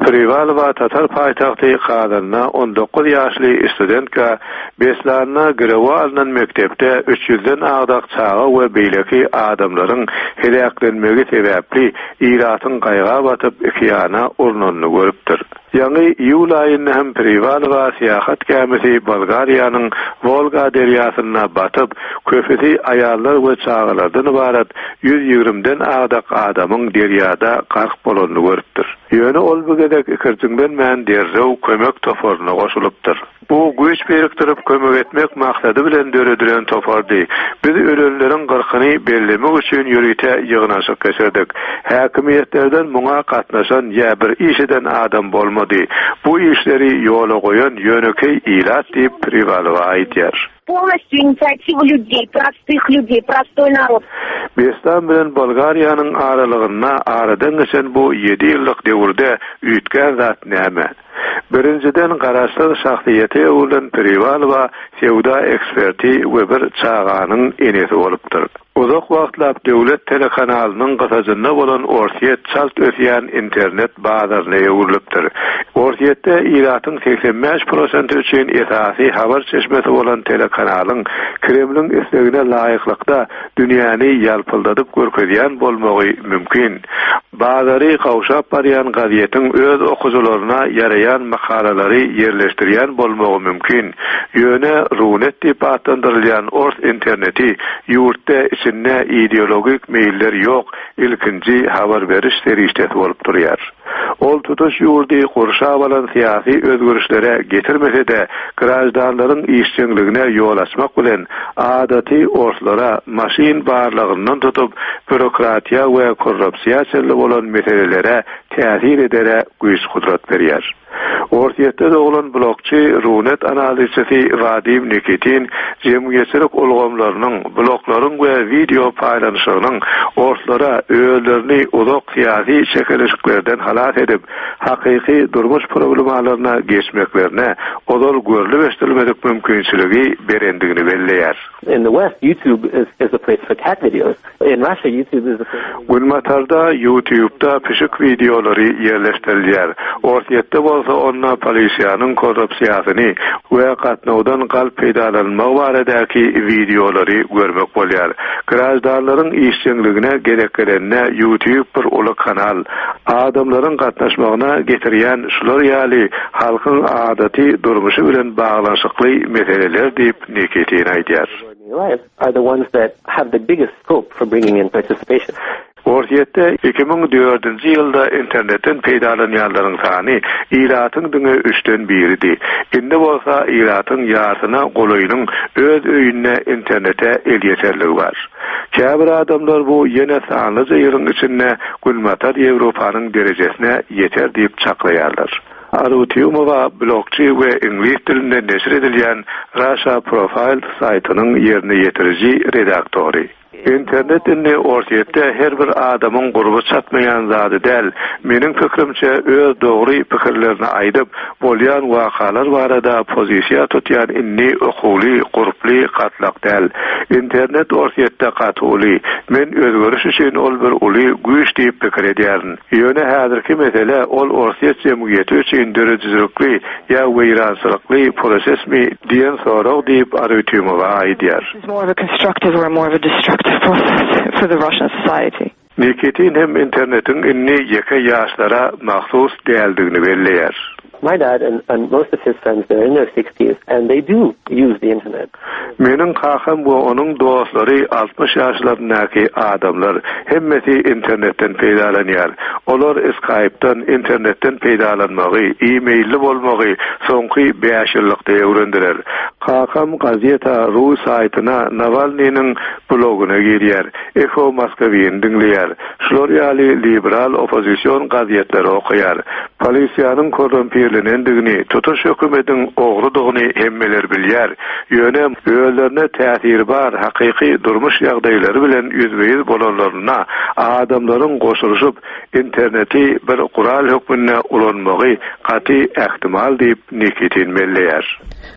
Privalova Tatar paytahty Kazanna 19 ýaşly studentka beslarına girewa alınan mektepde 300-den agdak çağa we beýleki adamlaryň helaklenmegi sebäpli iratyň gaýga batyp ikiýana urnanyny görüpdir. Ýa-ni iýul aýynda hem Privalova syýahat kämesi Bolgariýanyň Volga derýasyna batyp köpüsi aýallar we çağalardan ibaret 120-den agdak adamyň derýada gark bolanyny görüpdir. Ýöne ol bu gedek ikirjiňden men derrew kömek toporuna goşulypdyr. Bu güýç berikdirip kömek etmek maksady bilen döredilen topardy. Biz ölenleriň gyrkyny bellemek üçin ýürüte ýygnaşyk geçirdik. Häkimetlerden muňa gatnaşan ýa bir işeden adam bolmady. Bu işleri ýola goýan ýönekey ilat diýip Privalova aýdýar. Полностью инициатива людей, простых людей, простой народ. Beslan bilen Bolgariýanyň aralygyna aradan geçen bu 7 ýyllyk döwürde üýtgen zat näme? Birinciden garaşsyz şahsiýeti ulan Privalova sewda eksperti we bir çağanyň enesi bolupdyr. Uzak wagtlap döwlet telekanalynyň gatajynda bolan Orsiýet çalt ötýän internet bazaryna ýöwürlipdir. Orsiýetde iratyň 85% üçin esasy habar çeşmesi bolan telekanalyň Kremliň islegine laýyklykda dünýäni ýalpyldadyp görkezýän bolmagy mümkin. Bazary gawşap barýan gazetyň öz okujularyna ýaraýan makalary ýerleşdirýän bolmagy mümkin. Ýöne Runet diýip adlandyrylýan Ors interneti ýurtda içinde ideologik meýiller ýok, ilkinji habar beriş serişdeti bolup durýar. Ol tutuş ýurdy gurşap alan syýasy özgörüşlere getirmese de grajdanlaryň işçiligine ýol açmak bilen adaty orslara maşin barlygyndan tutup bürokratiýa we korrupsiýa çelli bolan meselelere täsir edere güýç kudrat berýär. Orsiýetde bolan blokçy Runet analizçisi Vadim Nikitin jemgyýetçilik ulgamlarynyň bloklaryň we video paýlanşygynyň orslara öýlerini uzak syýasy çekelişiklerden halat edip hakyky durmuş problemlaryna geçmeklerine odol görülmedik mümkinçiligi berendigini belleýär. In the West, YouTube is a place for cat videos. In Russia, YouTube is a place... Gulmatarda YouTube'da pişik videolary ýerleşdirilýär. Orsiýetde bolsa onna polisiýanyň korrupsiýasyny we gatnawdan galp peýdalanmagy baradäki videolary görmek bolýar. Grajdanlaryň işçiligine gereklerine YouTube bir uly kanal, adamlaryň gatnaşmagyna getirýän şular ýaly halkyň adaty durmuşy bilen baglanşykly meseleler diýip Nikitin aýdýar. Are the ones that have the biggest scope for bringing in participation. Orsiýetde 2004-nji ýylda internetten peýdalanýanlaryň sany iratyň diňe 3-den 1-di. Indi bolsa iratyň ýasyna golaýynyň öz öýüne internete elýeterligi bar. Käbir adamlar bu ýene sanlyca ýyryň içinde gulmatar Ýewropanyň derejesine ýeter diýip çaklaýarlar. Arutiumova blogçy we ingliz dilinde neşr edilýän Russia Profile saytynyň ýerine ýetiriji redaktory. İnternetinde orsiýetde her bir adamyň gurby çatmaýan zady däl. Meniň pikirimçe öz dogry pikirlerini aýdyp, bolýan wakalar barada pozisiýa tutýan inni okuly, gurply gatlak däl. İnternet orsiýetde gatyly. Men özgörüş üçin ol bir uly güýç diýip pikir edýärin. Ýöne häzirki mesele ol orsiýet jemgyýeti üçin dörejilikli ýa weýrançylykly prosesmi diýen sorag diýip Arutiumova aýdýar. More of a constructive or more of a destructive process for the Russian society. Nikitin hem internetin inni ýeke ýaşlara mahsus däldigini belleýär. My dad and most of his friends, they're in their 60s, and they do use the internet. Meniň kakam we onuň dostlary 60 ýaşlaryndäki adamlar hemmeti internetten peýdalanýar. Olar Skype'dan internetten peýdalanmagy, e-mailli bolmagy soňky 5 ýyllykda öwrendiler. Kakam gazeta Rus saytyna Navalnyň bloguna girýär, Echo Moskwawyny dinleýär. Şular ýaly liberal opozisiýon gazetlary okuyar. Polisiýanyň korrumpiýlendigini, tutuş hökümetiň ogrudygyny hemmeler bilýär. Ýöne öýlerine täsiri bar hakyky durmuş ýagdaýlary bilen ýüzbeýiz bolanlaryna adamlaryň goşulyşyp interneti bir gural hökmüne ulanmagy gaty ähtimal diýip Nikitin belleýär.